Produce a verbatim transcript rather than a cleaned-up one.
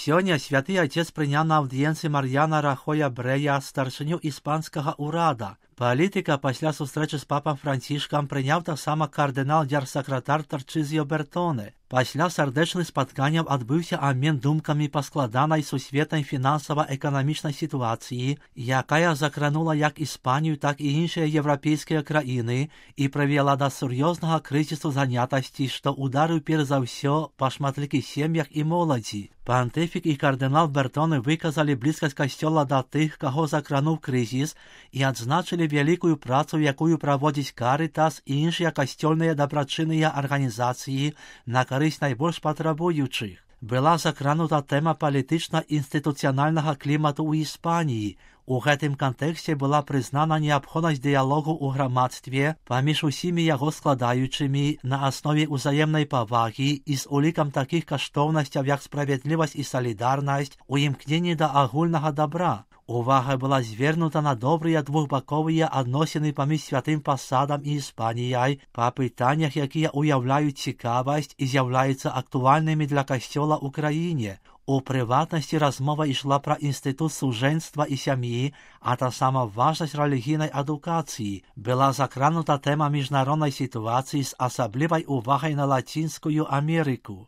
Сёння святы отец прыняў на аўдыенцыі Мар'яна Рахоя Брэя, старшыню іспанскага ўрада. Палітыка пасля сустрэчы з папам Францішкам прыняў таксама кардынал дзяржсакратар Тарчызіо Бертоне. Пасля сардэчных спатканняў адбыўся абмен думкамі па складанай сусветнай фінансава-эканамічнай сітуацыі, якая закранула як Іспанію, так і іншыя еўрапейскія краіны і прывяла да сур'ёзнага крызісу занятасці, што ударыў перш за ўсё па шматлікіх сем'ях і моладзі. Пантыфік і кардынал Бертоне выказалі блізкасць касцёла да тых, каго закрануў крызіс, і адзначылі вялікую працу, якую праводзіць Карытас і іншыя касцёльныя дабрачынныя арганізацыі на карысць найбольш патрабуючых. Была закранута тэма палітычна-інстытуцыянальнага клімату ў Іспаніі. У гэтым кантэксце была прызнана неабходнасць дыялогу ў грамадстве паміж усімі яго складаючымі на аснове ўзаемнай павагі і з улікам такіх каштоўнасцяў, як справядлівасць і салідарнасць у імкненні да агульнага дабра. Увага была звернута на добрыя двухбаковыя адносіны паміж святым пасадам і Іспаніяй па пытаннях, якія ўяўляюць цікавасць і з'яўляюцца актуальнымі для касцёла ў краіне. У прыватнасці размова ішла пра інстытут сужэнства і сям'і, а таксама важнасць рэлігійнай адукацыі. Была закранута тэма міжнароднай сітуацыі з асаблівай увагай на Лацінскую Амерыку.